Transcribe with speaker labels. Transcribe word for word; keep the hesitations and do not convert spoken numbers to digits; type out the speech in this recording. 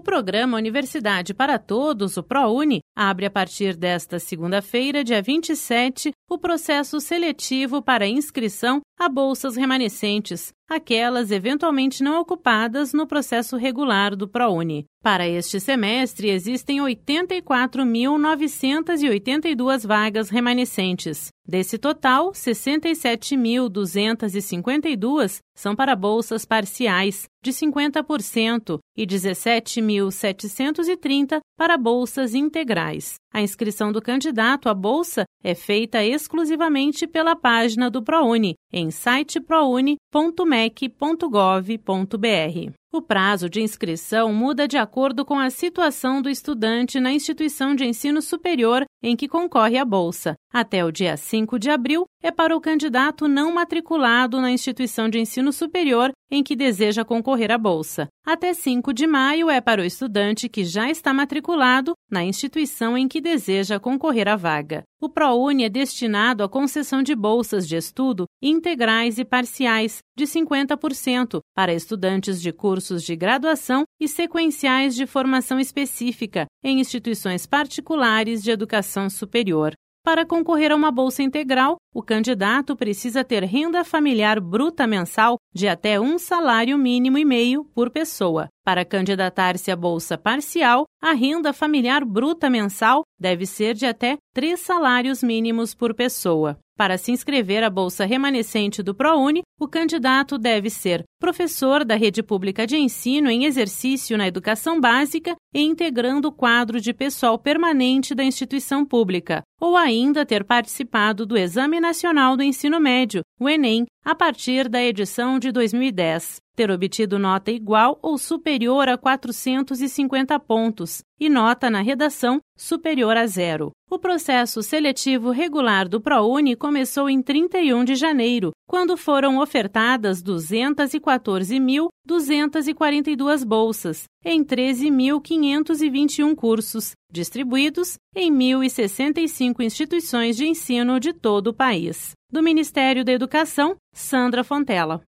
Speaker 1: programa Universidade para Todos, o ProUni, abre a partir desta segunda-feira, dia vinte e sete, o processo seletivo para inscrição a bolsas remanescentes, aquelas eventualmente não ocupadas no processo regular do ProUni. Para este semestre, existem oitenta e quatro mil novecentas e oitenta e duas vagas remanescentes. Desse total, sessenta e sete mil duzentas e cinquenta e duas são para bolsas parciais, de cinquenta por cento, e dezessete mil setecentos e trinta para bolsas integrais. A inscrição do candidato à bolsa é feita exclusivamente pela página do ProUni, em site prouni ponto mec ponto gov ponto br. O prazo de inscrição muda de acordo com a situação do estudante na instituição de ensino superior em que concorre à bolsa. Até o dia cinco de abril é para o candidato não matriculado na instituição de ensino superior em que deseja concorrer à bolsa. Até cinco de maio é para o estudante que já está matriculado na instituição em que deseja concorrer à vaga. O ProUni é destinado à concessão de bolsas de estudo integrais e parciais, de cinquenta por cento, para estudantes de cursos de graduação e sequenciais de formação específica em instituições particulares de educação superior. Para concorrer a uma bolsa integral, o candidato precisa ter renda familiar bruta mensal de até um salário mínimo e meio por pessoa. Para candidatar-se à bolsa parcial, a renda familiar bruta mensal deve ser de até três salários mínimos por pessoa. Para se inscrever à bolsa remanescente do ProUni, o candidato deve ser professor da rede pública de ensino em exercício na educação básica e integrando o quadro de pessoal permanente da instituição pública, ou ainda ter participado do Exame Nacional do Ensino Médio, o Enem, a partir da edição de dois mil e dez. Ter obtido nota igual ou superior a quatrocentos e cinquenta pontos e nota na redação superior a zero. O processo seletivo regular do ProUni começou em trinta e um de janeiro, quando foram ofertadas duzentas e quatorze mil duzentas e quarenta e duas bolsas, em treze mil quinhentos e vinte e um cursos, distribuídos em mil e sessenta e cinco instituições de ensino de todo o país. Do Ministério da Educação, Sandra Fontella.